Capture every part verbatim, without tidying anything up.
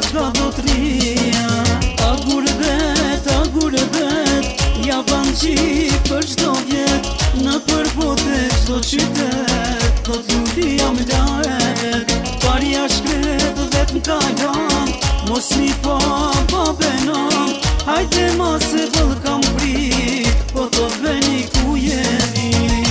ka do të rria. A gurbet, a gurbet, ja ban qik për qdo vjet. Në përbote qdo qytet, do t'lulli jam lajet. Parja shkret vet m'ka jan, mos mi pa pa benon. Hajde ma se vëll kam prit, po të veni ku jeni.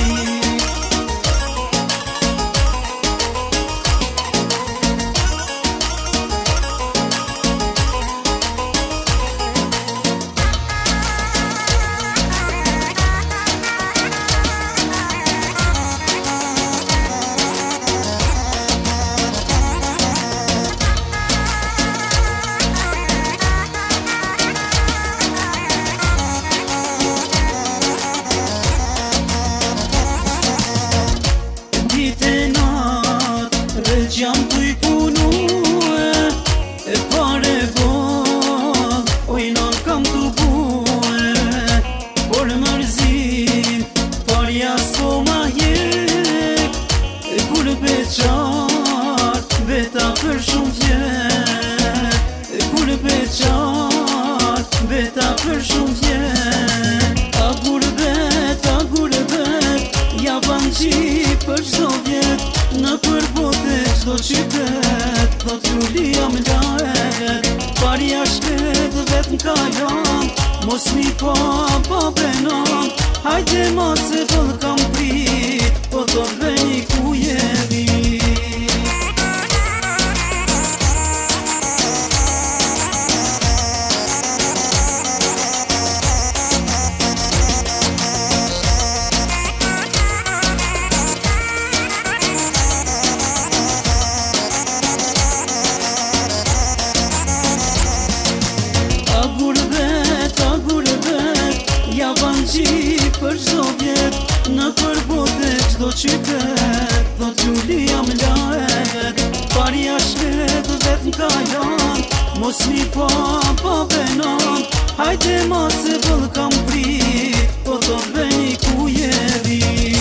Jam të i punue, e pare bol, oj non kam të bue. Por mërzim, parja s'po ma jek, e kur beqar, beta për shumë vjet. E kur beqar, beta për shumë vjet. A gurbet, a gurbet, ja ban qik për qdo vjet. Në përbote qdo qytet, do t'lulli jam lajet. Parja shkret vet m'ka jan, mos mi pa pa benon. Hajde ma se vëll kam prit, po të veni ku jeni. Ja ban qik për qdo vjet, në përbote qdo qytet, do t'lulli jam lajet. Parja shkret vet m'ka jan, mos mi pa pa benon. Hajde ma se vëll kam prit, po të veni ku jeni.